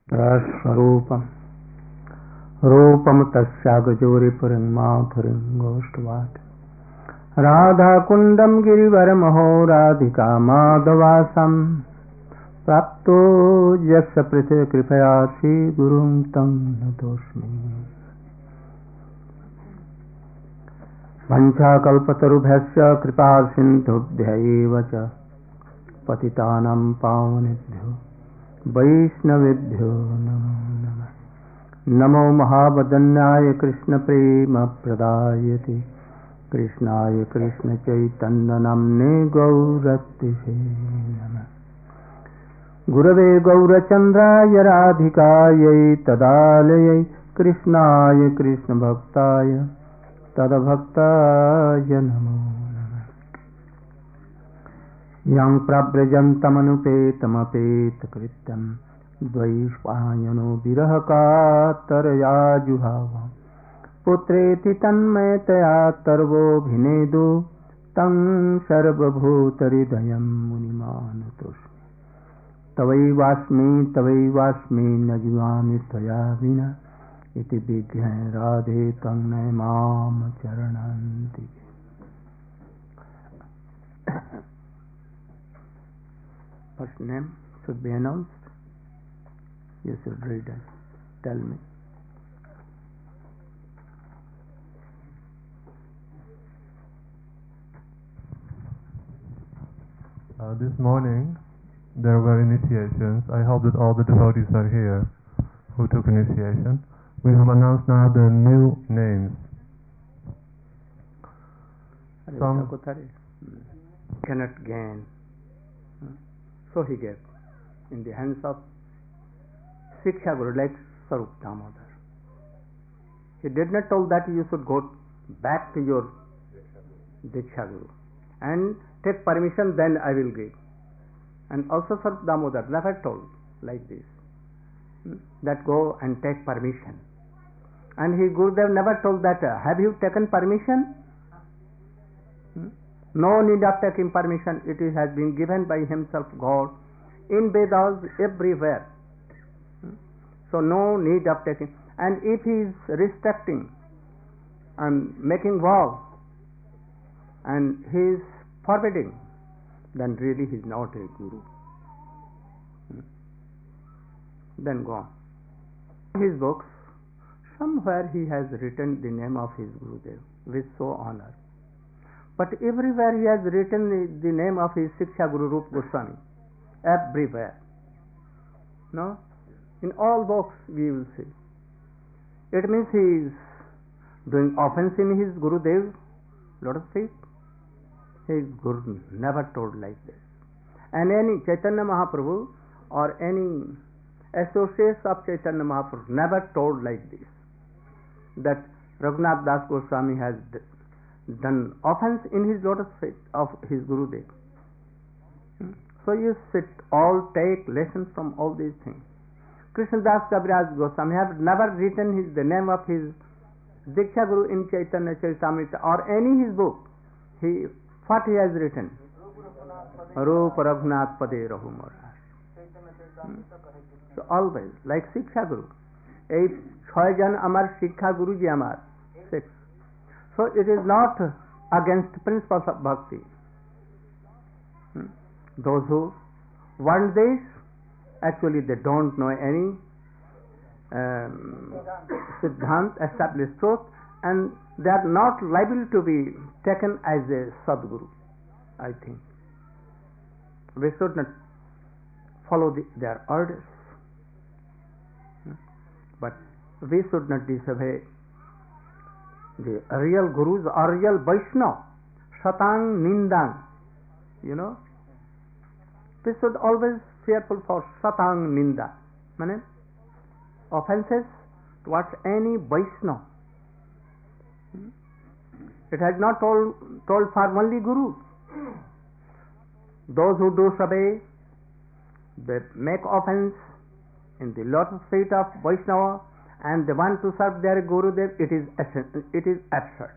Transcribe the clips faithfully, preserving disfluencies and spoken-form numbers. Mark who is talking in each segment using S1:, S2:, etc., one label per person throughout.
S1: स्वरूपम रूपम तस्यागजोरिपुरं माधुरीं गोष्ठवाट राधाकुण्डं गिरिवरमहो राधिका माधवासं प्राप्तो यस्य पृथ्वी कृपया श्रीगुरुं तं नतोऽस्मि। वञ्चाकल्पतरुभ्यश्च कृपा सिन्धुभ्यैव च पतितानां पावनेभ्यो वैष्णवेभ्यो नमो नमः। नमो महावदन्याय कृष्णप्रेमप्रदायते कृष्णाय कृष्णचैतन्यनाम्ने गौरतिसे नमः। गुरवे गौरचन्द्राय राधिकायै तदालयै कृष्णाय कृष्णभक्ताय तद्भक्ताय नमो नमः। यं प्रव्रजन्तमनुपेतमपेतकृत्यं द्वैपायनो विरहकातरया जुहाव पुत्रेति तन्मयतया तर्वोऽभिनेदो तं सर्वभूतहृदयं मुनिमानतोऽस्मि। तवैवास्मि तवैवास्मि न जीवामि त्वया विना इति विज्ञाय राधे त्वं न मां चरणान्ति। First name should be announced. You should read and tell me.
S2: Uh, this morning there were initiations. I hope that all the devotees are here who took initiation. We will announce now the new names. Some
S1: cannot gain. So he gave in the hands of Shiksha Guru like Sarup Damodar. He did not tell that you should go back to your Diksha Guru and take permission, then I will give. And also Sarup Damodar never told like this, that go and take permission. And his Gurudev never told that, uh, have you taken permission? No need of taking permission. It is, has been given by himself, God, in Vedas everywhere. So no need of taking. And if he is restricting and making vow and he is forbidding, then really he is not a guru. Then go on. His books, somewhere he has written the name of his Gurudev with so honor. But everywhere he has written the, the name of his Shiksha Guru Rup Goswami. Everywhere. No? In all books we will see. It means he is doing offense in his Gurudev lotus feet. His Guru never told like this. And any Chaitanya Mahaprabhu or any associates of Chaitanya Mahaprabhu never told like this, that Raghunath Das Goswami has done offense in his lotus feet of his Gurudev. So you sit all take lessons from all these things. Krishnadas Kaviraj Goswami have never written his, the name of his Diksha Guru in Chaitanya Charitamrita or any his book. He, what he has written? Rupa Raghunath Pade Rahu Morar. So always, like Shiksha Guru. Eight, Chhoyjan Amar Shiksha Guruji Amar. Six. So it is not against principles of bhakti. Hmm? Those who want this, actually they don't know any um, Siddhant, established truth, and they are not liable to be taken as a Sadguru, I think. We should not follow the, their orders, hmm? but we should not disobey the real Gurus or real Vaishnava. Satang Nindang, you know. We should always fearful for Satang Ninda, meaning offenses towards any Vaishnava. It has not told, told for only Guru. Those who do disobey, they make offense in the lotus feet of Vaishnava, and they want to serve their Gurudev. It is it is absurd.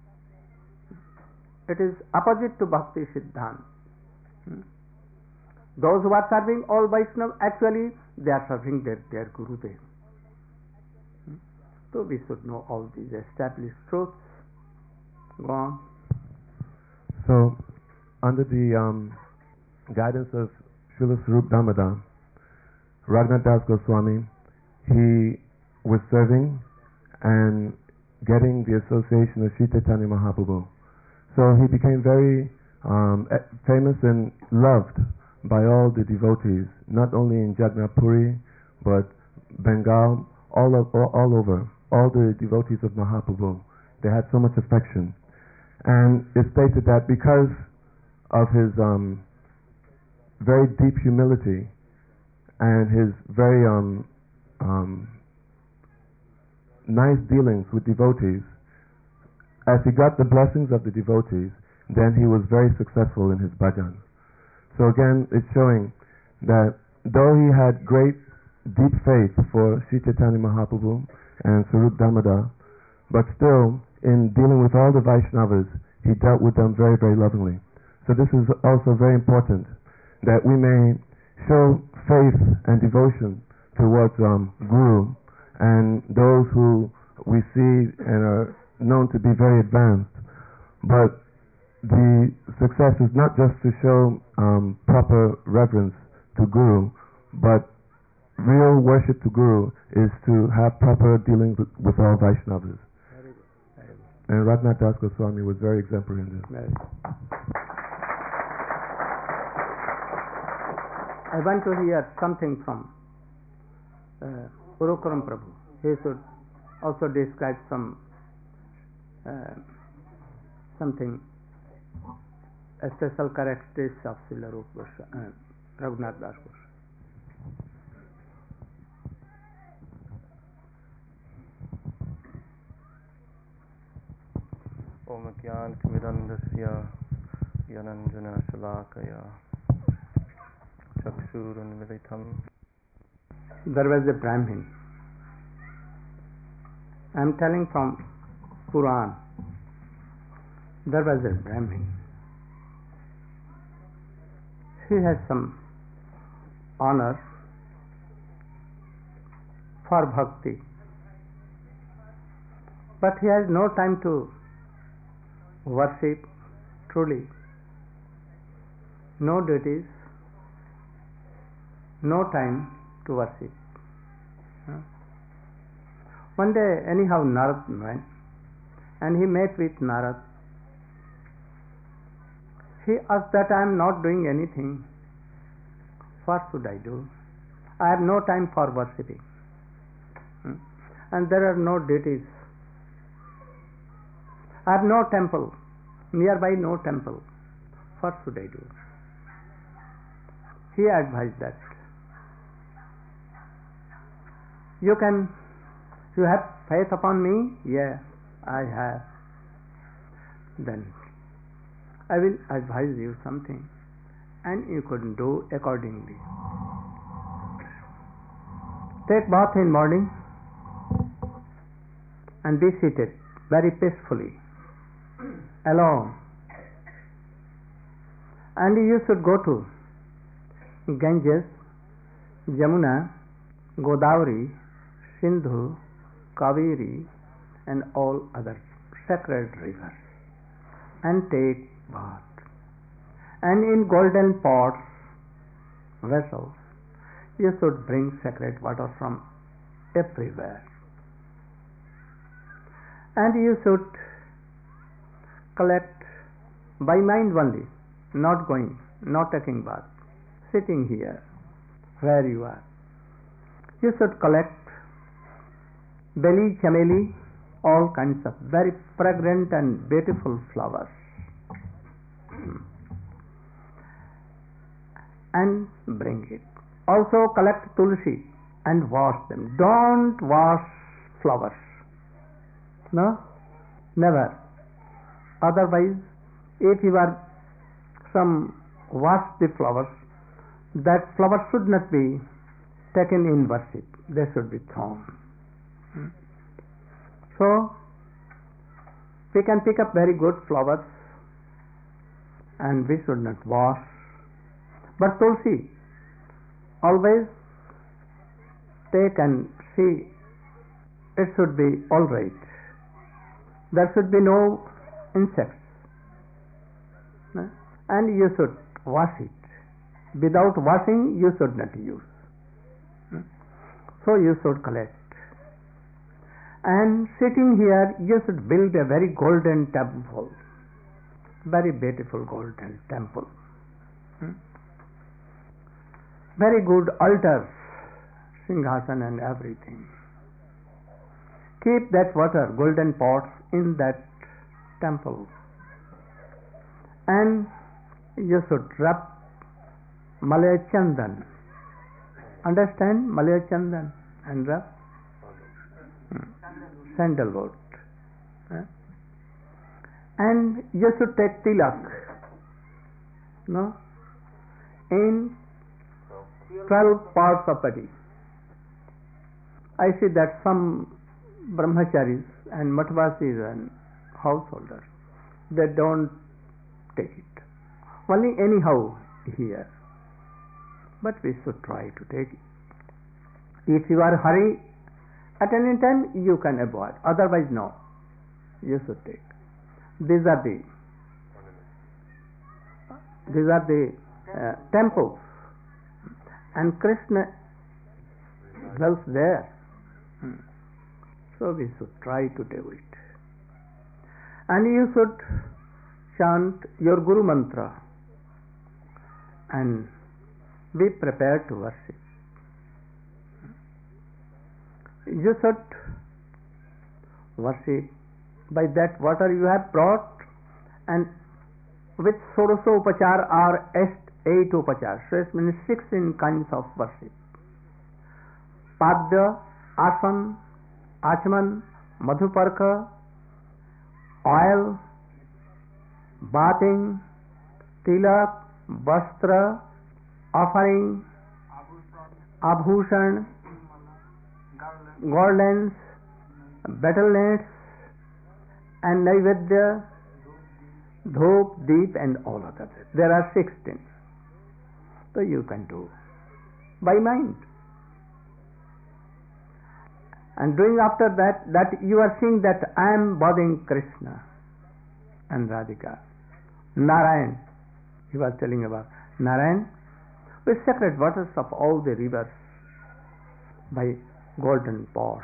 S1: It is opposite to Bhakti Siddhant. Those who are serving all Vaishnava, actually they are serving their, their Gurudev. So we should know all these established truths. Go on.
S3: So, under the um, guidance of Srila Swarup Damodar, Raghunath Das Goswami, he was serving and getting the association of Sri Chaitanya Mahaprabhu. So he became very um, famous and loved by all the devotees, not only in Jagannath Puri, but Bengal, all, of, all, all over. All the devotees of Mahaprabhu, they had so much affection. And it's stated that because of his um, very deep humility and his very um, um, nice dealings with devotees, as he got the blessings of the devotees, then he was very successful in his bhajan. So again, it's showing that though he had great deep faith for Sri Chaitanya Mahaprabhu and Swarup Damodar, but still in dealing with all the Vaishnavas, he dealt with them very, very lovingly. So this is also very important, that we may show faith and devotion towards um, Guru and those who we see and are known to be very advanced. But the success is not just to show um, proper reverence to Guru, but real worship to Guru is to have proper dealings with, with all Vaishnavas.
S1: Very good. Very good.
S3: And Raghunath Das Goswami was very exemplary in this.
S1: Very good. I want to hear something from uh, Urukuram Prabhu. He should also describe some uh, something, a special characteristics of Srila Rupa Goswami, uh, Raghunath Das Goswami.
S4: Om Gyan Kvidandasya Yananjana Shalakaya Chakshurun Militam.
S1: There was a Brahmin. I am telling from Puran. There was a Brahmin. He has some honor for bhakti, but he has no time to worship truly. No duties, no time to worship. One day, anyhow, Narad went and he met with Narad. He asked that I am not doing anything. What should I do? I have no time for worshipping. And there are no duties. I have no temple. Nearby, no temple. What should I do? He advised that you can, you have faith upon me? Yeah, I have. Then I will advise you something and you could do accordingly. Take bath in morning and be seated very peacefully, alone. And you should go to Ganges, Jamuna, Godavari, Sindhu, Kaveri and all other sacred rivers and take bath. And in golden pots, vessels, you should bring sacred water from everywhere. And you should collect by mind only, not going, not taking bath, sitting here where you are. You should collect belly, chameli, all kinds of very fragrant and beautiful flowers and bring it. Also collect tulsi and wash them. Don't wash flowers. No? Never. Otherwise, if you are some wash the flowers, that flowers should not be taken in worship. They should be thrown. So, we can pick up very good flowers and we should not wash. But tulsi, always take and see, it should be all right. There should be no insects. No? And you should wash it. Without washing, you should not use. No? So you should collect. And sitting here, you should build a very golden temple. Very beautiful golden temple. Hmm? Very good altars, Singhasan and everything. Keep that water, golden pots in that temple. And you should rub Malay Chandan. Understand? Malay Chandan and rub hmm. sandalwood. Eh? And you should take tilak, no, in twelve parts of body. I see that some brahmacharis and matvasis and householders, they don't take it. Only anyhow here. But we should try to take it. If you are hurry at any time, you can avoid. Otherwise, no. You should take. These are the these are the uh, temples, and Krishna dwells there. Hmm. So we should try to do it. And you should chant your Guru Mantra and be prepared to worship. You should worship by that water you have brought, and with Soroso Upachar are eight Upachar. So it means sixteen kinds of worship. Padya, Asan, Achman, Madhuparka, oil, bathing, tilak, vastra, offering, abhushan, garlands, battlements, and naivedya, dhop, deep, and all others. There are sixteen. So you can do by mind. And doing after that, that you are seeing that I am bothering Krishna and Radhika. Narayan, he was telling about Narayan, with sacred waters of all the rivers by golden pots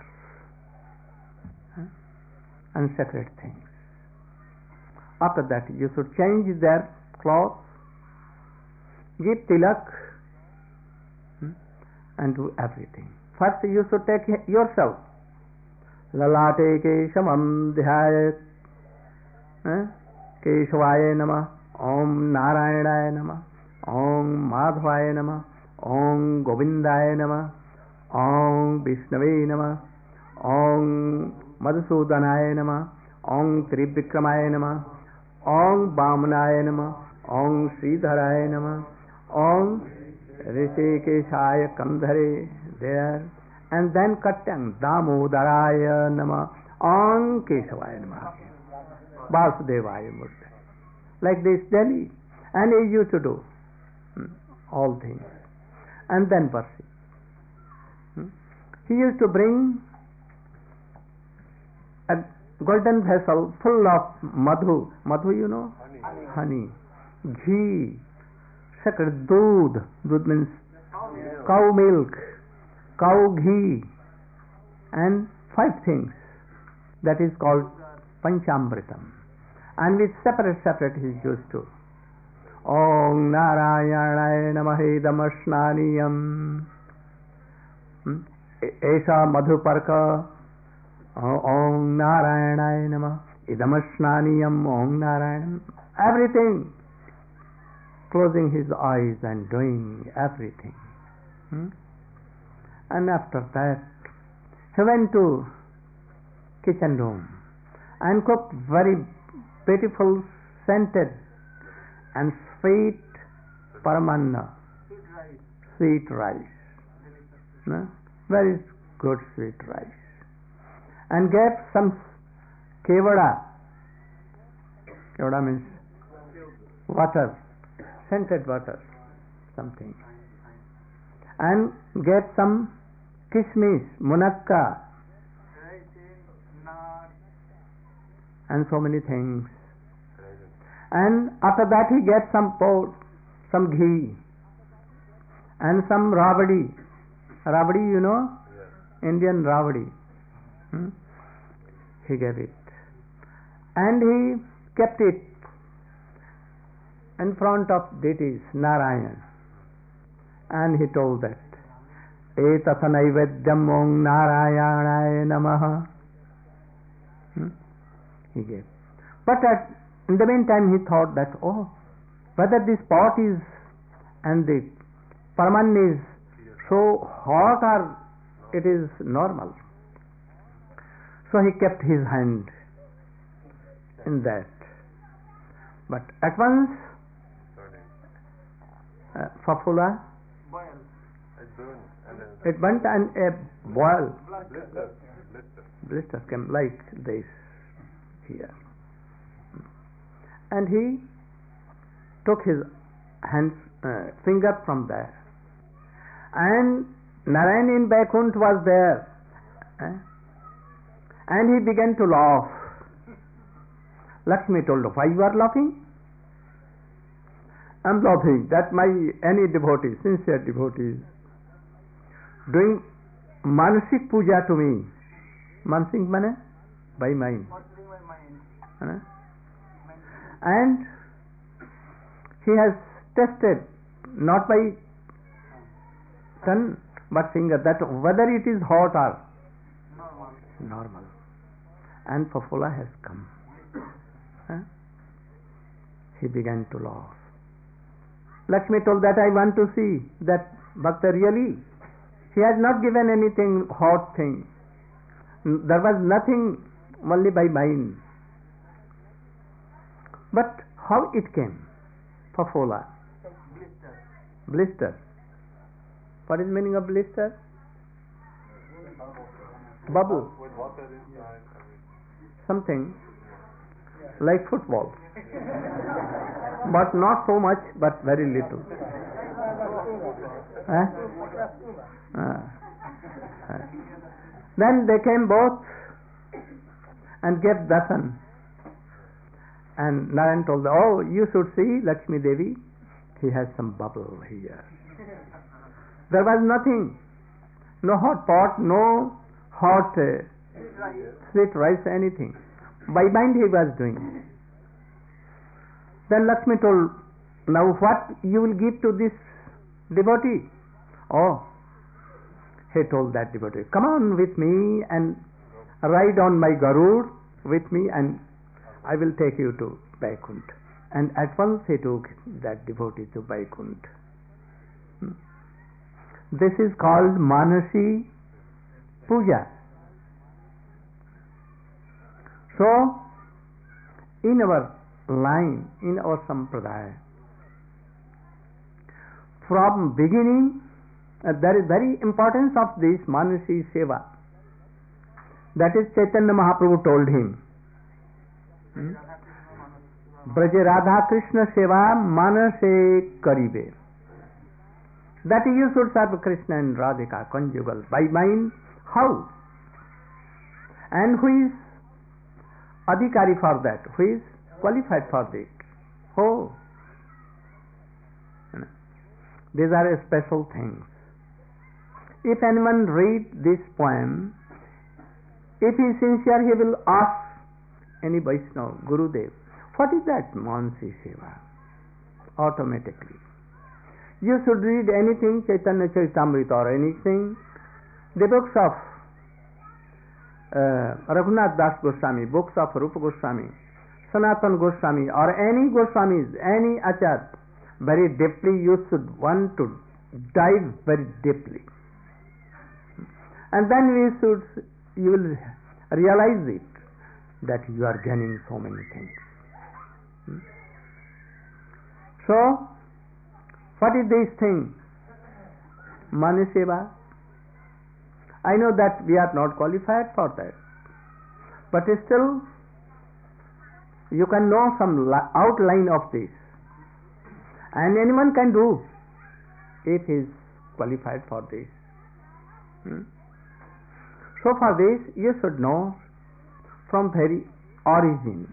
S1: and sacred things. After that, you should change their clothes, give tilak, and do everything. First, you should take yourself. Lalate keshamam dhyayat. Keshvaya nama. Om Narayanaye nama. Om Madhvaya nama. Om Govindaya nama. Om Vishnave nama. Om Madhusudhanaya nama. Om Trivikramaya nama. Om Vamanaya nama. Om Sridharaya nama. Om Rishikeshaya Kandhare. There, and then Katyang Damodaraya Nama, Om Keshavaya Nama, Vasudevaya Murti. Like this daily, and he used to do hmm, all things, and then worship. Hmm. He used to bring a golden vessel full of madhu. Madhu, you know? Honey. Honey. Ghee. Sacred doodh. Doodh means cow milk. Cow ghee, and five things. That is called Panchamritam. And with separate, separate he used to. Om Narayanaye Namahe Damashnaniyam. Esha Madhuparka. Om Narayanaye Namah Idamashnaniyam. Om Narayanam. Everything. Closing his eyes and doing everything. Hmm? And after that, he went to kitchen room and cooked very beautiful, scented and sweet paramanna, sweet rice, no? Very good sweet rice, and gave some kevada. Kevada means water, scented water, something, and gave some kishmish, munakka, and so many things. And after that he gets some pot, some ghee, and some rabdi. Rabdi, you know, Indian rabdi. Hmm? He gave it, and he kept it in front of deities, Narayan, and he told that etatha naivedyam om Narayanaya namaha. Hmm? He gave. But at, in the meantime he thought that, oh, whether this pot is and the Paraman is so hot or it is normal. So he kept his hand in that. But at once uh, Fafula, it burnt and a boil, blister came like this here. And he took his hand, uh, finger from there. And Narayan in Vaikuntha was there. Eh? And he began to laugh. Lakshmi told him, why you are laughing? I am laughing that my any devotee, sincere devotee, doing Manasik puja to me. Manasik mane? By mind. Eh? And he has tested, not by tongue but finger, that whether it is hot or normal. normal. And Fafula has come. Huh? He began to laugh. Lakshmi told that I want to see that Bhakta really, he has not given anything hot thing. There was nothing, only by mind. But how it came? Fafula. Blister. Blister. What is the meaning of blister? Bubble. Something like football. But not so much, but very little. Eh? Uh, uh. Then they came both and gave darshan. And Narayan told them, oh, you should see Lakshmi Devi, he has some bubble here. There was nothing, no hot pot, no hot uh, sweet rice, anything. By mind he was doing. Then Lakshmi told, now what you will give to this devotee? Oh, he told that devotee, come on with me and ride on my Garud with me and I will take you to Vaikuntha. And at once he took that devotee to Vaikuntha. Hmm. This is called Manasi Puja. So, in our line, in our Sampradaya, from beginning, uh, there is very importance of this Manasi Seva. That is Chaitanya Mahaprabhu told him. Hmm? Braja Radha Krishna Seva Manase Karibe. That you should serve Krishna and Radhika conjugal by mind. How? And who is adhikari for that? Who is qualified for it? Oh, these are special things. If anyone read this poem, if he is sincere, he will ask any Vaishnava, Gurudev, what is that Manasi Seva? Automatically. You should read anything, Chaitanya Charitamrita or anything, the books of uh, Raghunath Das Goswami, books of Rupa Goswami, Sanatana Goswami, or any Goswamis, any Acharya, very deeply you should want to dive very deeply. And then you should, you will realize it, that you are gaining so many things. Hmm? So, what is this thing? Maniseva. I know that we are not qualified for that. But still, you can know some outline of this. And anyone can do if he is qualified for this. Hmm? So for this you should know from very origin.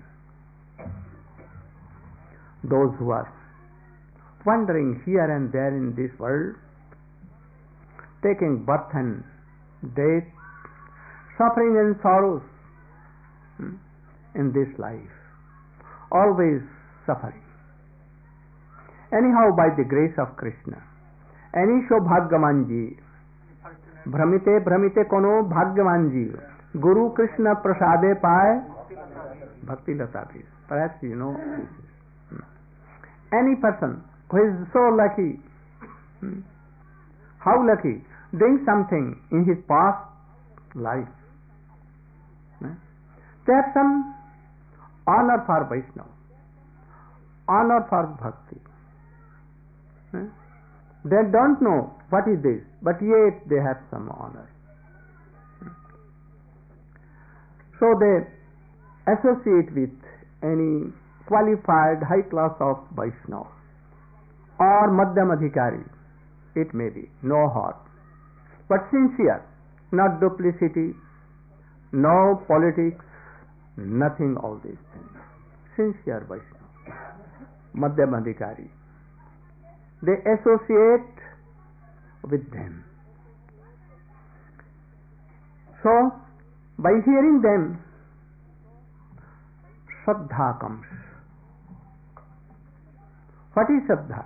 S1: Those who are wandering here and there in this world, taking birth and death, suffering and sorrows in this life, always suffering. Anyhow, by the grace of Krishna, any Shobhagyaman Jeev, Bhramite Bhramite Kono Bhagyaman Jeev, Guru Krishna Prasade Paye Bhakti Lata Bhis. Perhaps you know this. Any person who is so lucky, how lucky, doing something in his past life, they have some honor for Vaishnava, honor for Bhakti. They don't know what is this, but yet they have some honor. So they associate with any qualified high class of Vaishnava or Madhyam Adhikari, it may be, no harm. But sincere, not duplicity, no politics, nothing all these things. Sincere Vaishnava, Madhyam Adhikari. They associate with them. So, by hearing them, Shraddha comes. What is Shraddha?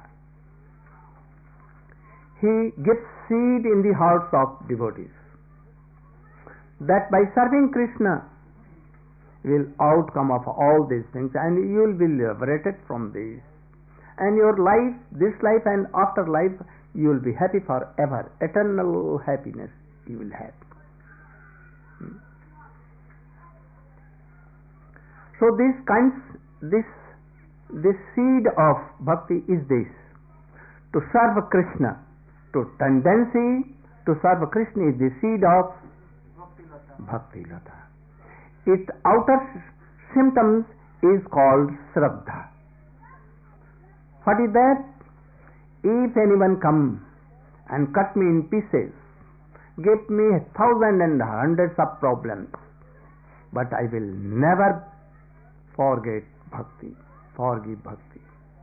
S1: He gives seed in the hearts of devotees, that by serving Krishna will outcome of all these things, and you will be liberated from these. And your life, this life and after life, you will be happy forever. Eternal happiness you will have. Hmm. So this kinds, this this seed of bhakti is this: to serve Krishna, to tendency to serve Krishna is the seed of bhakti lata. Its outer symptoms is called Shraddha. What is that? If anyone come and cut me in pieces, give me a thousand and hundreds of problems, but I will never forget bhakti, forgive bhakti.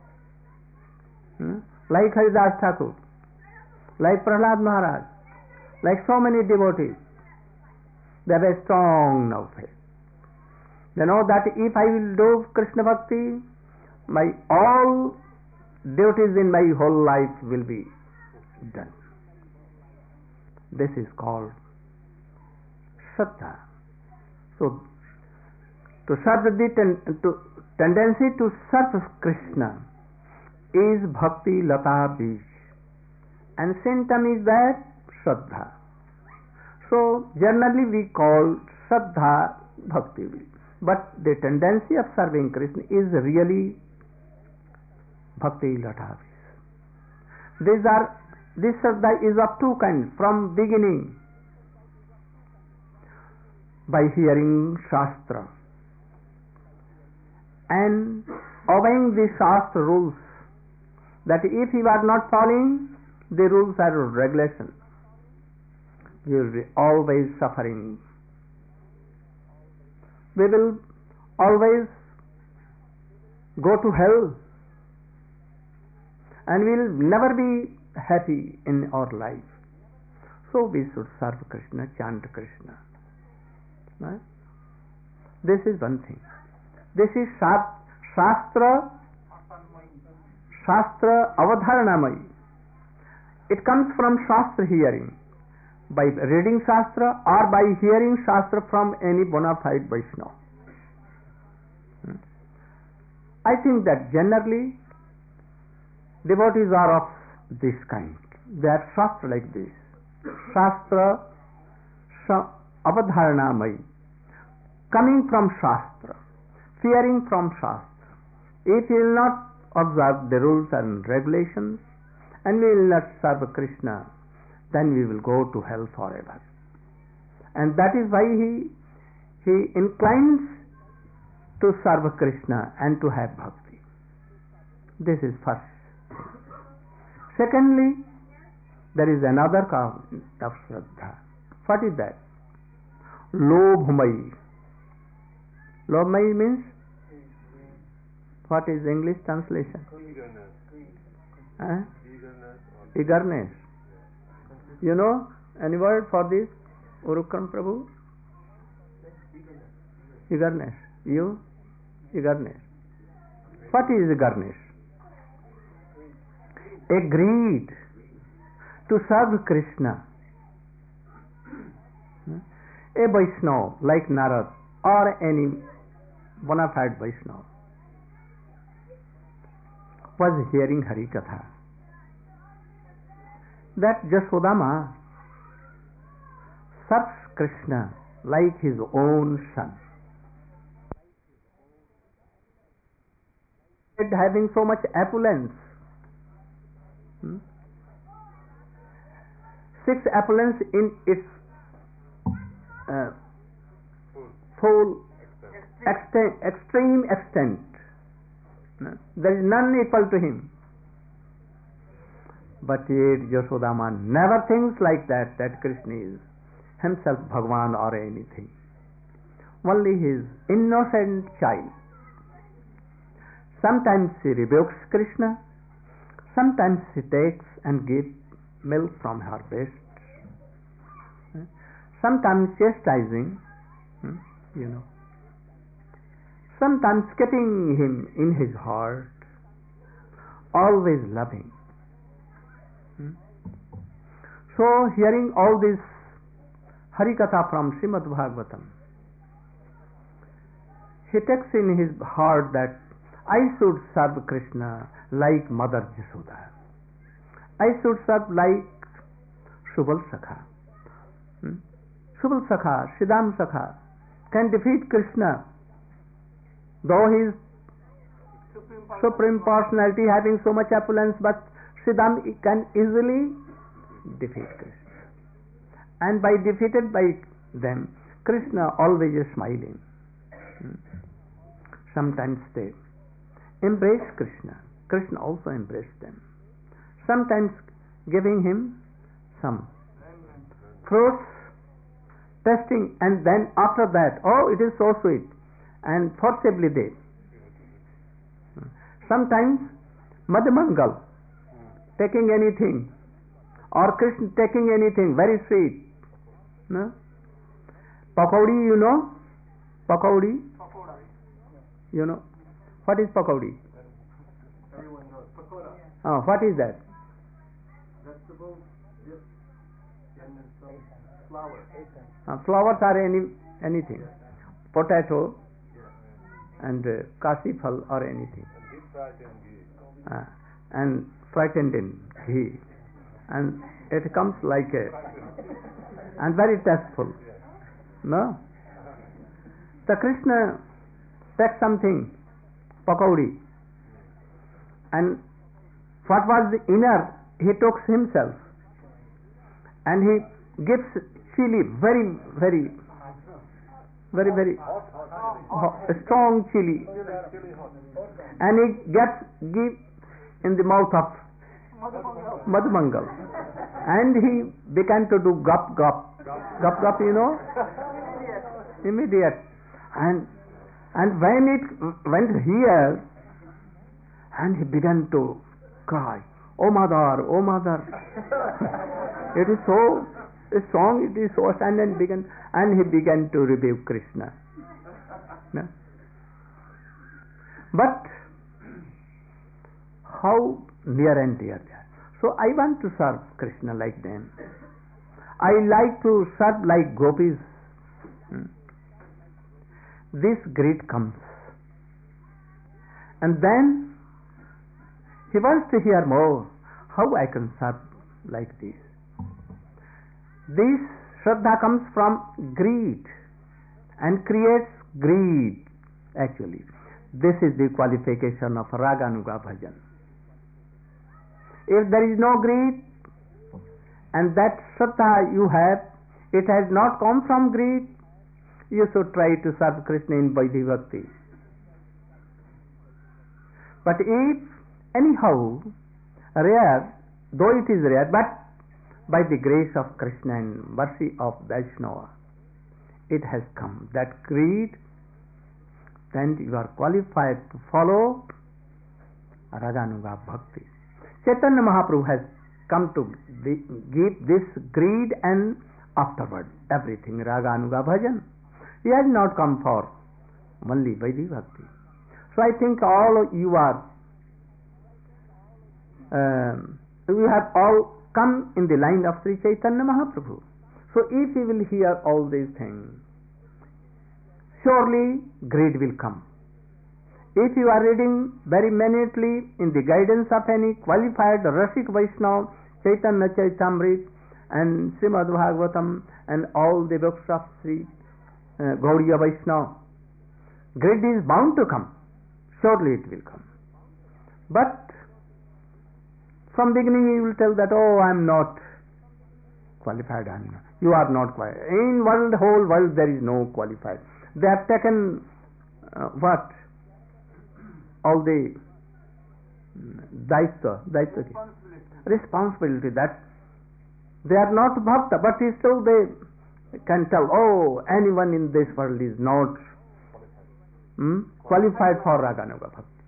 S1: Hmm? Like Haridas Thakur, like Prahlad Maharaj, like so many devotees, they have a strong now faith. They know that if I will do Krishna bhakti, my all duties in my whole life will be done. This is called Shraddha. So, to serve the ten, to, tendency to serve Krishna is Bhakti Lata Bij, and symptom is that Shraddha. So, generally we call Shraddha Bhakti Bij, but the tendency of serving Krishna is really Bhakti Lata Bij. These are, this Shraddha is of two kinds. From beginning, by hearing Shastra and obeying the Shastra rules, that if you are not following the rules or regulations, you will be always suffering. We will always go to hell, and we will never be happy in our life. So we should serve Krishna, chant Krishna. Right? This is one thing. This is Shastra, Shastra Avadharanamai. It comes from Shastra hearing, by reading Shastra or by hearing Shastra from any bona fide Vaishnava. Hmm. I think that generally devotees are of this kind. They are Shastra like this. Shastra Avadharanamai, coming from Shastra, fearing from Shastra. If we will not observe the rules and regulations, and we will not serve Krishna, then we will go to hell forever. And that is why he he inclines to serve Krishna and to have bhakti. This is first. Secondly, there is another kind of Shraddha. What is that? Lobhmayi. Lobhmayi means, what is English translation? Huh? Eagerness. You know any word for this, Urukram Prabhu? Eagerness. You? Eagerness. What is eagerness? A greed to serve Krishna. A Vaishnava like Narad or any bona fide Vaishnava was hearing Hari Katha that Jasodama serves Krishna like his own son. And having so much opulence, hmm? six opulence in its uh, full extent, extreme extent. There is none equal to him. But yet Yasodama never thinks like that, that Krishna is himself Bhagwan or anything. Only his innocent child. Sometimes she rebukes Krishna, sometimes she takes and gives milk from her breast, sometimes chastising, you know, sometimes keeping him in his heart, always loving. So hearing all this Harikatha from Srimad Bhagavatam, he takes in his heart that I should serve Krishna like Mother Jasoda. I should serve like Subal Sakha. Hmm? Subal Sakha, Siddham Sakha can defeat Krishna, though he is Supreme Personality having so much opulence, but Siddham can easily defeat Krishna. And by defeated by them, Krishna always is smiling. Hmm? Sometimes they embrace Krishna. Krishna also embraced them. Sometimes giving him some fruits, testing, and then after that, oh, it is so sweet, and forcibly they. Sometimes Madhyamangal, taking anything, or Krishna taking anything very sweet. No? Pakodi, you know? Pakodi? You know? What is pakodi?
S5: Everyone knows. Pakoda.
S1: Oh, what is that?
S5: Vegetable dip and then some flour.
S1: Uh, flowers are any anything. Potato and uh, kasi phal or anything. Uh, and frightened in ghee. And it comes like a, and very tasteful. No? The Krishna takes something, pakodi, and what was the inner he took himself, and he gives chili, very very very very hot, strong chili, and he gets give in the mouth of Madhyamangal, and he began to do gup gup gup gup, you know, immediate, and and when it went here, and he began to cry, "Oh mother, oh mother!" It is so strong, it is so, and then began, and he began to rebuke Krishna. No? But how near and dear they are. So I want to serve Krishna like them. I like to serve like gopis. Hmm. This greed comes, and then he wants to hear more. How I can serve like this? This Shraddha comes from greed and creates greed. Actually, this is the qualification of Raganuga Bhajan. If there is no greed, and that Shraddha you have, it has not come from greed, you should try to serve Krishna in Vaidhi Bhakti. But if anyhow rare, though it is rare, but by the grace of Krishna and mercy of Vaishnava, it has come, that greed, then you are qualified to follow Raganuga Bhakti. Chaitanya Mahaprabhu has come to give this greed and afterward everything Raganuga Bhajan. He has not come for only Vaidhi Bhakti. So I think all you are, um, we have all come in the line of Sri Chaitanya Mahaprabhu. So if you will hear all these things, surely greed will come. If you are reading very minutely in the guidance of any qualified Rasik Vaishnava, Chaitanya Chaitamrit and Srimad Bhagavatam and all the books of Sri uh, Gaudiya Vaishnava, greed is bound to come. Surely it will come. But from beginning you will tell that, oh, I am not qualified. I am not. You are not qualified. In world, whole world there is no qualified. They have taken uh, what? All the daitya, daitya responsibility. responsibility that they are not bhakta, but still they can tell, oh, anyone in this world is not hmm, qualified for Raganuga Bhakti.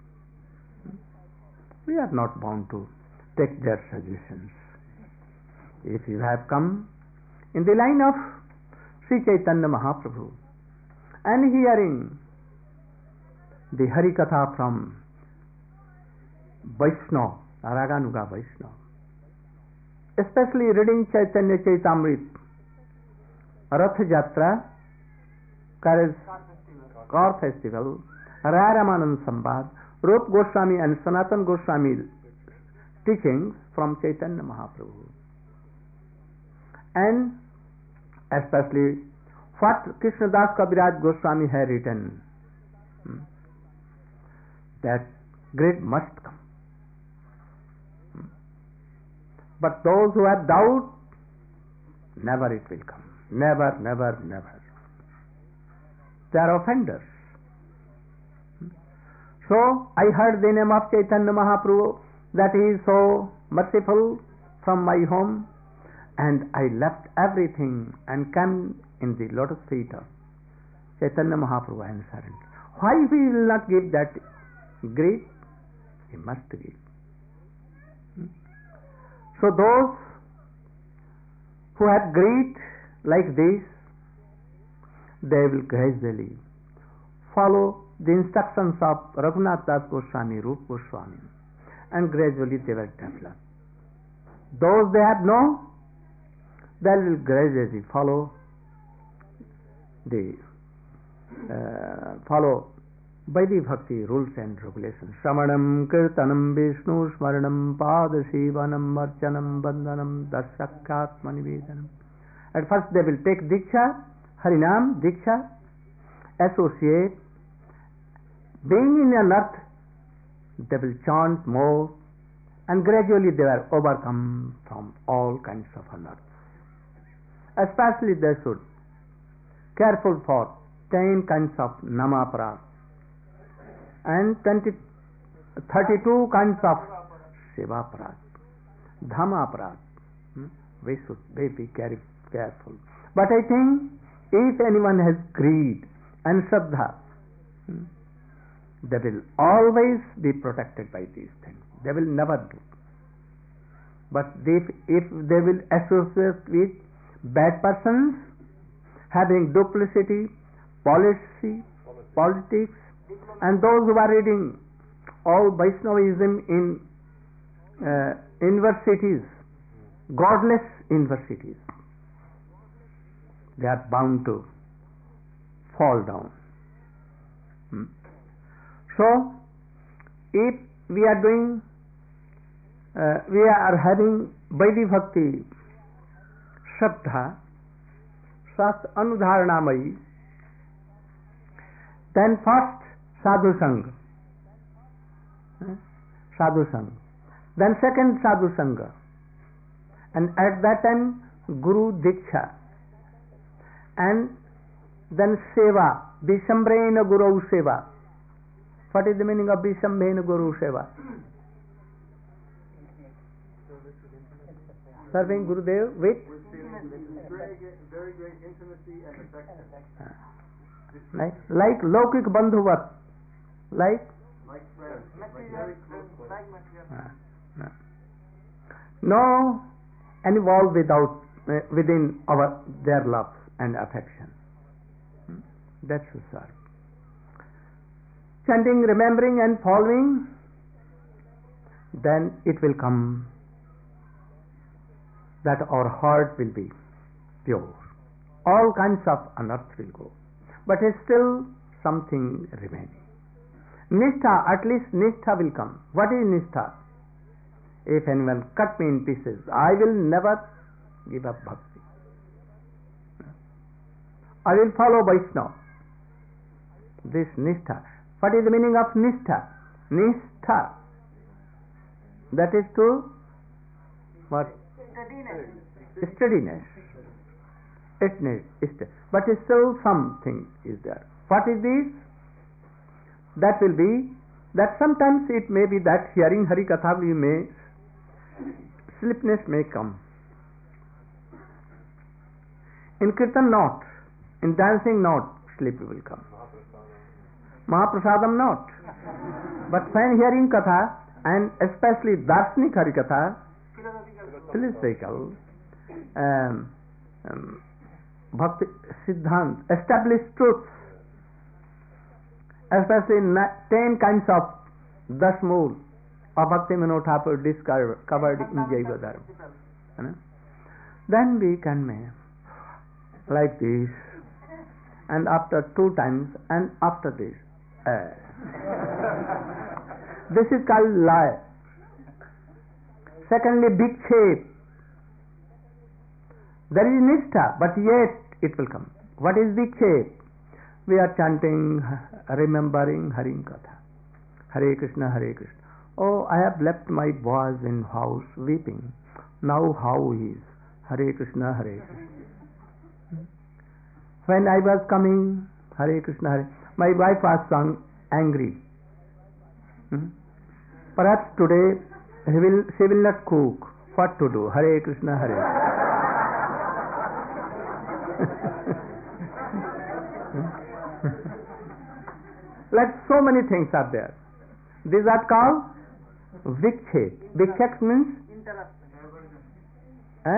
S1: We are not bound to take their suggestions. If you have come in the line of Sri Chaitanya Mahaprabhu and hearing the Harikatha from Vaishnava, Raganuga Vaishnava, especially reading Chaitanya Chaitamrit, Rath Jatra, Kar Festival, Raramanand Sambad, Rup Goswami and Sanatan Goswami teachings from Chaitanya Mahaprabhu, and especially what Krishnadas Kaviraj Goswami had written, that greed must come. But those who have doubt, never it will come. Never, never, never. They are offenders. So I heard the name of Chaitanya Mahaprabhu, that he is so merciful from my home, and I left everything and came in the lotus feet of Chaitanya Mahaprabhu answered, why he will not give that greed? He must give. So those who have greed like this, they will gradually follow the instructions of Raghunath Das Goswami, Rup Goswami, and gradually they will develop. Those they have no, they will gradually follow the uh, follow Vaidhi Bhakti rules and regulations. Shravanam, Kirtanam, Vishnu, Smaranam, Padashivanam, Marchanam, Bandhanam, Dasyakatma Nivedanam. At first they will take Diksha, Harinam, Diksha, associate. Being in an earth, they will chant more, and gradually they are overcome from all kinds of unearths. Especially they should careful for ten kinds of Namaparad and twenty, thirty-two kinds of Shivaparad, Dhammaparad. Hmm? We should be very careful. But I think if anyone has greed and Shraddha, hmm, they will always be protected by these things. They will never do. But if, if they will associate with bad persons, having duplicity, policy, politics, and those who are reading all Vaishnavism in uh, universities, godless universities, they are bound to fall down. Hmm? So, if we are doing, uh, we are having Vaidhi Bhakti, Shraddha, Shastra Anudharanamayi, then first Sadhu Sangha, eh? Sadhu Sangha, then second Sadhu Sangha, and at that time Guru Diksha, and then Seva, Vishambhrena Guru Seva. What is the meaning of Vishambhrena Guru Seva? Serving Gurudev with
S5: with feelings of very, great- very great intimacy and affection.
S1: uh, like like Laukik Bandhuvat, like
S5: Like friends, like very close friends.
S1: uh, uh, no any wall without uh, within our their love and affection. Hmm? That should serve. Chanting, remembering, and following, then it will come that our heart will be pure. All kinds of unearth will go, but still something remaining. Nishtha, at least Nishtha will come. What is Nishtha? If anyone cut me in pieces, I will never give up bhakti. I will follow Vaishnava. This Nishtha. What is the meaning of Nishtha? Nishtha. That is to what? Steadiness. Steadiness. Steadiness. But still something is there. What is this? That will be that sometimes it may be that hearing Hari Katha we may sleepiness may come. In Kirtan not, in dancing not, sleep will come. Mahaprasadam not. But when hearing Katha, and especially Darshanik Hari Katha, philosophical, um, um, Bhakti Siddhant, established truths, especially na- ten kinds of Dasmool of Bhakti Vinod Thakur discovered in Jaiva Dharma. Then we can make like this, and after two times, and after this. Uh, this is called lie. Secondly, big shape. There is nishtha, but yet it will come. What is big shape? We are chanting, remembering Harim Katha. Hare Krishna, Hare Krishna. Oh, I have left my boys in house weeping. Now how is Hare Krishna, Hare Krishna. When I was coming, Hare Krishna, Hare, my wife was sung angry. Hmm? Perhaps today he will, she will not cook. What to do? Hare Krishna, Hare like so many things are there. These are called vikshep. Vikshep means eh?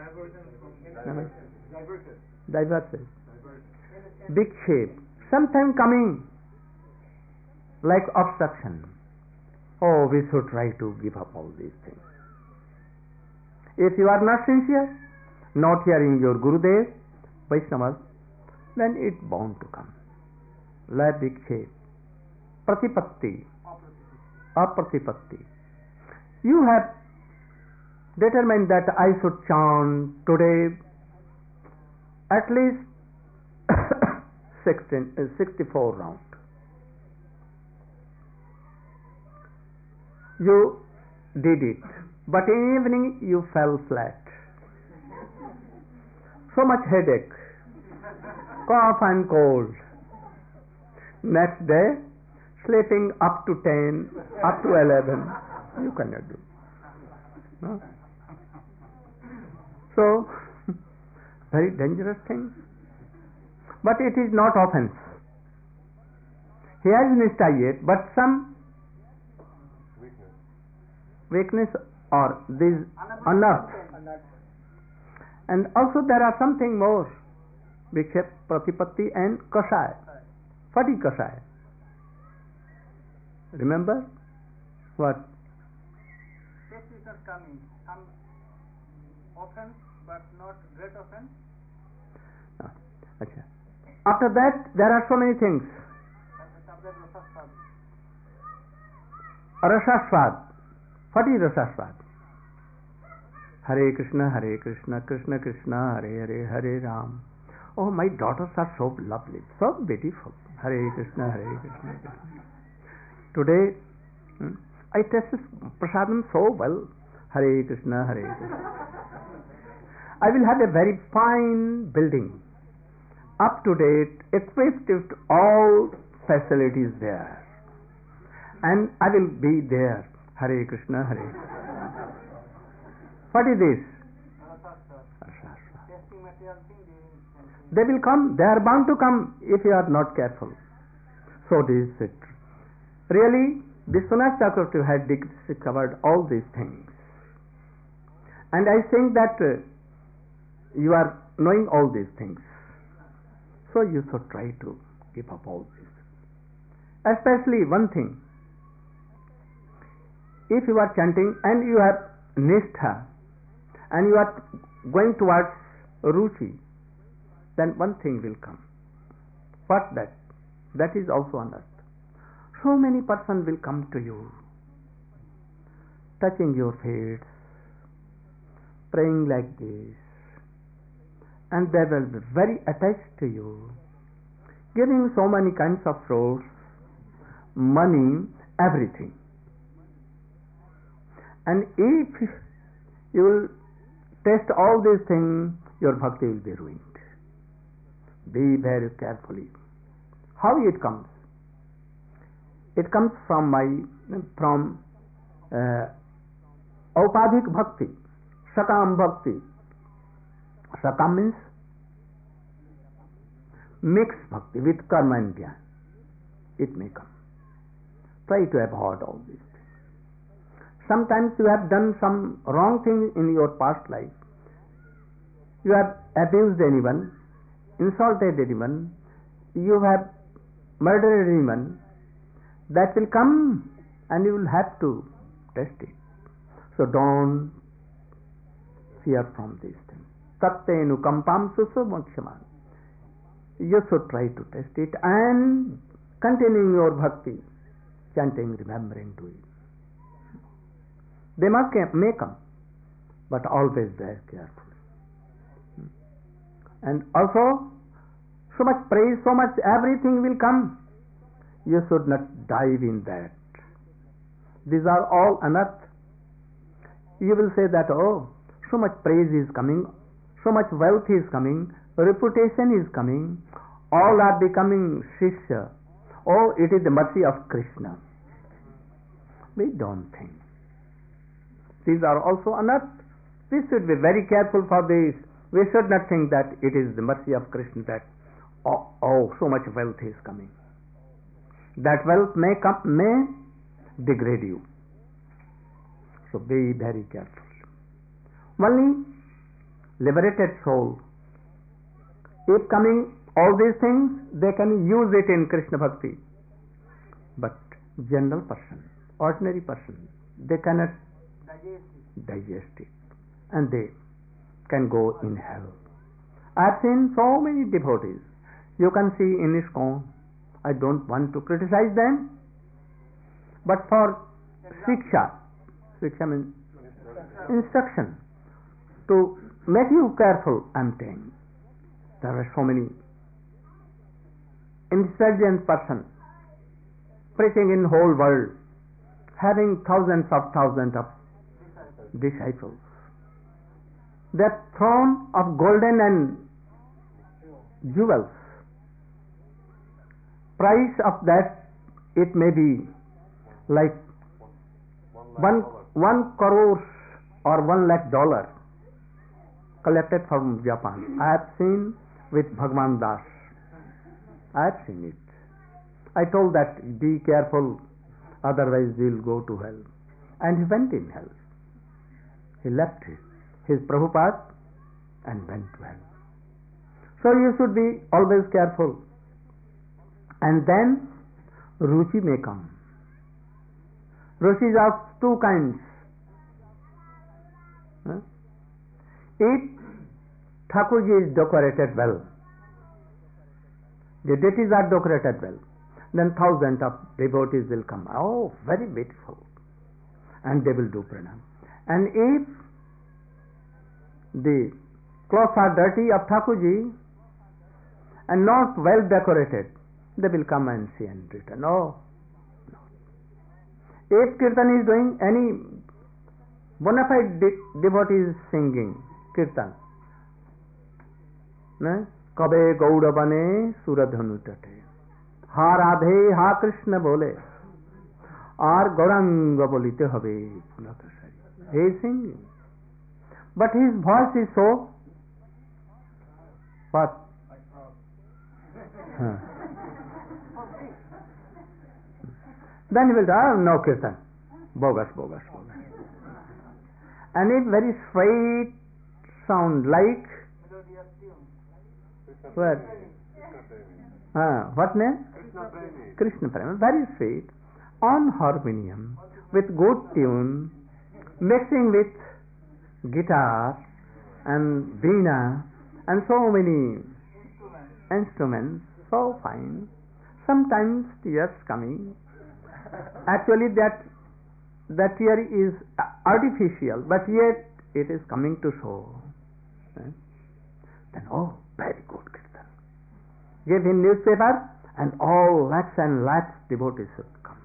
S1: Diverted. Vikshep. Sometime coming like obstruction. Oh, we should try to give up all these things. If you are not sincere, not hearing your Gurudev, Vaishnavas, then it bound to come. La vikshep. Pratipatti. Apratipatti. You have determined that I should chant today at least sixteen, uh, sixty-four rounds. You did it, but in evening you fell flat. So much headache, cough and cold. Next day, sleeping up to ten, up to eleven. You cannot do. No? So, very dangerous thing. But it is not offense. He has nishtha yet, but some weakness or this unearth. And also there are something more. Vikshep, Pratipatti and Kasaya. What is Kasaya? Remember? What?
S5: Cases are coming. Some offense, but not great offense.
S1: No. Okay. After that, there are so many things. Rasaswad. What is Rasaswad? Hare Krishna, Hare Krishna, Krishna Krishna, Hare Hare, Hare Ram. Oh, my daughters are so lovely, so beautiful. Hare Krishna, Hare Krishna, Krishna. Today, hmm, I tasted prasadam so well. Hare Krishna, Hare Krishna. I will have a very fine building, up to date, equipped with all facilities there, and I will be there. Hare Krishna, Hare Krishna. What is this? They will come, they are bound to come if you are not careful. So this is it. Really, Vishwanath Chakravarti had discovered all these things. And I think that uh, you are knowing all these things. So you should try to give up all this. Especially one thing. If you are chanting and you have Nishtha and you are going towards Ruchi, then one thing will come. What that? That is also on earth. So many persons will come to you, touching your feet, praying like this, and they will be very attached to you, giving so many kinds of fruits, money, everything. And if you will test all these things, your bhakti will be ruined. Be very carefully. How it comes? It comes from my from uh, Aupadhik Bhakti, Sakam Bhakti. Sakam means mixed bhakti with karma and jnana. It may come. Try to avoid all these things. Sometimes you have done some wrong thing in your past life. You have abused anyone, insulted anyone, you have murdered anyone. That will come and you will have to test it. So don't fear from these things. Tattenu kampam susumokshaman. You should try to test it and continuing your bhakti, chanting, remembering, doing. They must may come, but always very careful. And also, so much praise, so much everything will come. You should not dive in that. These are all unearth. You will say that, oh, so much praise is coming, so much wealth is coming, reputation is coming, all are becoming Shishya. Oh, it is the mercy of Krishna. We don't think. These are also unearth. We should be very careful for this. We should not think that it is the mercy of Krishna that, oh, oh so much wealth is coming. That wealth may come, may degrade you. So be very careful. Only liberated soul, if coming all these things, they can use it in Krishna Bhakti. But general person, ordinary person, they cannot digest it. And they can go in hell. I have seen so many devotees. You can see in ISKCON. I don't want to criticize them, but for Shiksha, Shiksha means instruction, to make you careful, I am saying. There are so many intelligent persons preaching in whole world, having thousands of thousands of disciples. That throne of golden and jewels, price of that, it may be like one one crore or one lakh dollar collected from Japan. I have seen with Bhagwan Das. I have seen it. I told that be careful, otherwise we will go to hell. And he went in hell. He left his, his Prabhupada and went to hell. So you should be always careful. And then Ruchi may come. Ruchi is of two kinds. Huh? If Thakurji is decorated well, the deities are decorated well, then thousands of devotees will come. Oh, very beautiful. And they will do pranam. And if the clothes are dirty of Thakurji and not well decorated, they will come and see and return. No. no. If Kirtan is doing, any bona fide de- devotee is singing Kirtan, Kabe Gauda Bane Suradhanu Tate, Ha Radhe Ha Krishna Bole, Ar Gauranga Bolite Habe, he is singing. but his voice is so what? Huh. Then he will say, oh, no kirtan, bogus, bogus, bogus. And if very straight sound like where? Ah, what name? Krishna Prema. Very sweet. On harmonium with good tune, mixing with guitar and veena and so many instruments, so fine. Sometimes tears coming. Actually, that that tear is artificial, but yet it is coming to show. Eh? Then, oh, very good kirtan. Give him newspaper, and all lakhs and lakhs devotees should come.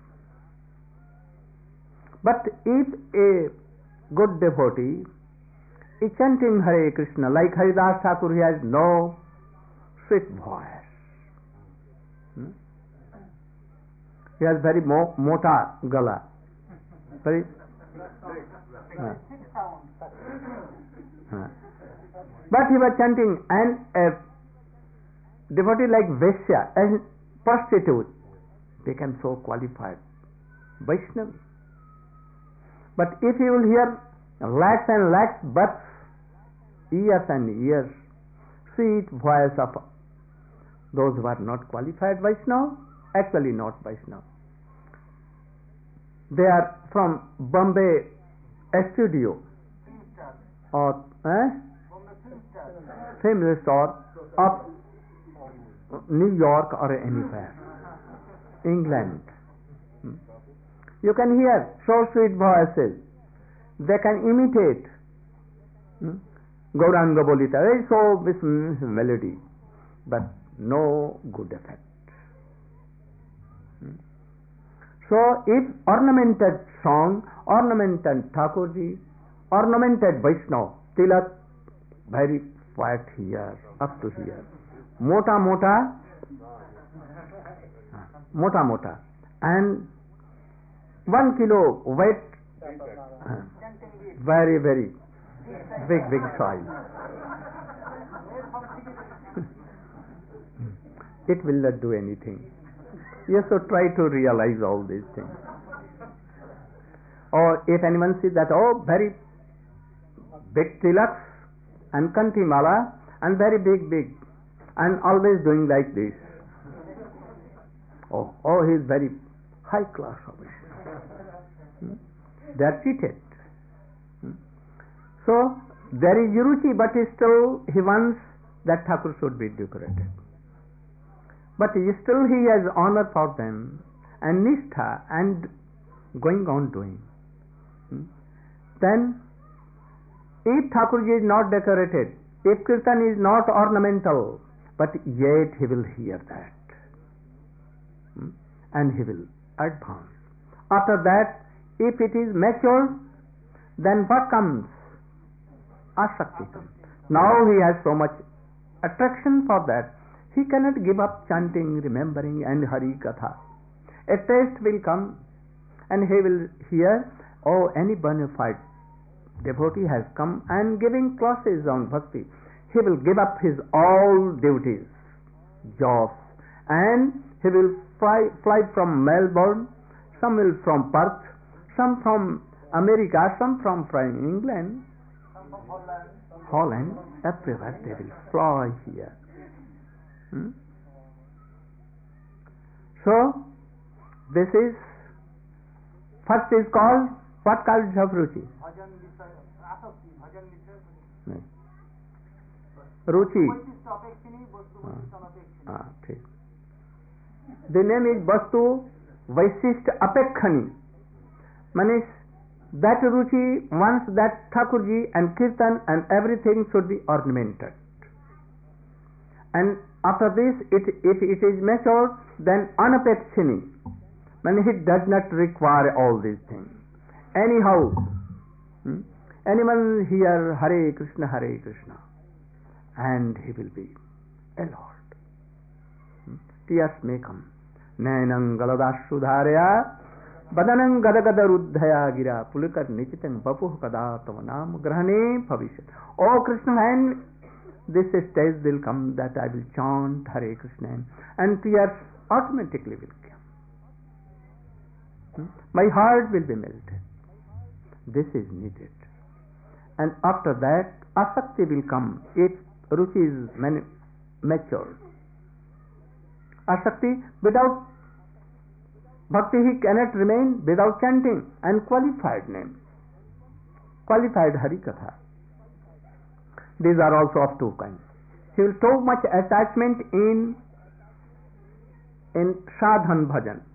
S1: But if a good devotee is chanting Hare Krishna, like Haridas Thakur, he has no sweet voice. Hmm? He has very mo- mota gala. Very. Uh, uh. But he was chanting, and a devotee like Vaishya and prostitute became so qualified. Vaishnavi. But if you will hear lakhs and lakhs, but years and years, sweet voice of those who are not qualified Vaishnava, actually not Vaishnava. They are from Bombay studio or eh? film star of New York or anywhere, England. You can hear so sweet voices. They can imitate hmm? Gauranga Bolita, very so with melody, but no good effect. Hmm? So if ornamented song, ornamented Thakurji, ornamented Vaishnava, Tilak, very fat here, up to here, mota mota, mota mota, and one kilo weight, uh, very very big big size. It will not do anything. You should try to realize all these things. Or if anyone sees that, oh, very big tilaks and kanti mala and very big big and always doing like this. Oh, oh, he is very high class obviously. Hmm? They are cheated. Hmm? So there is Yuruchi, but still he wants that Thakur should be decorated. But still he has honor for them and nishtha and going on doing. Hmm? Then if Thakurji is not decorated, if Kirtan is not ornamental, but yet he will hear that. Hmm? And he will advance. After that, if it is mature, then what comes? Asakti comes. Now he has so much attraction for that. He cannot give up chanting, remembering and Hari Katha. A taste will come and he will hear, oh, any bona fide devotee has come and giving classes on bhakti. He will give up his all duties, jobs, and he will fly, fly from Melbourne, some will from Perth, some from America, some from, from England, Holland, everywhere they will fly here. Hmm? So, this is, first is called, what called Jhabruchi? Ruchi. Ah, ठीक. The name is Vastu Vaishishta Apekhani. Means that Ruchi wants that Thakurji and Kirtan and everything should be ornamented. And after this, it, if it is matured, then Anapekshini. Means he does not require all these things. Anyhow, hmm, anyone hear Hare Krishna, Hare Krishna, and he will be a Lord. Hmm? Tears may come. Nainam galadasudharya Badanam gadagada ruddhaya gira pulikar nichitam bapuh kada tavanam grahane bhavishyat. Oh Krishna, when this stage will come that I will chant Hare Krishna and tears automatically will come. Hmm? My heart will be melted. This is needed. And after that, asakti will come if ruchi is mani- matured. Asakti, without bhakti he cannot remain without chanting and qualified name. Qualified Hari Katha. These are also of two kinds. He will so much attachment in in sadhan bhajan.